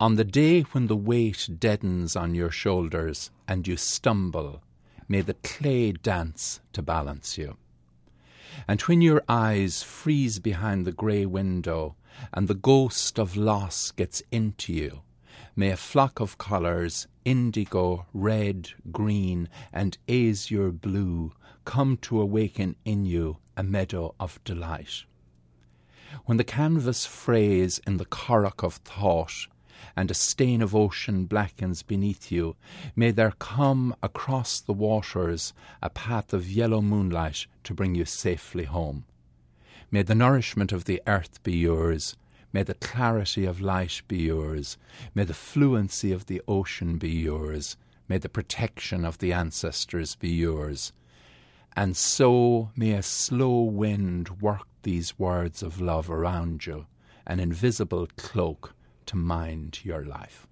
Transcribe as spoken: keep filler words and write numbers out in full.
On the day when the weight deadens on your shoulders and you stumble, may the clay dance to balance you. And when your eyes freeze behind the grey window and the ghost of loss gets into you, may a flock of colours, indigo, red, green, and azure blue, come to awaken in you a meadow of delight. When the canvas frays in the currach of thought, and a stain of ocean blackens beneath you, may there come across the waters a path of yellow moonlight to bring you safely home. May the nourishment of the earth be yours, may the clarity of light be yours, may the fluency of the ocean be yours, may the protection of the ancestors be yours. And so may a slow wind work these words of love around you, an invisible cloak to mind your life.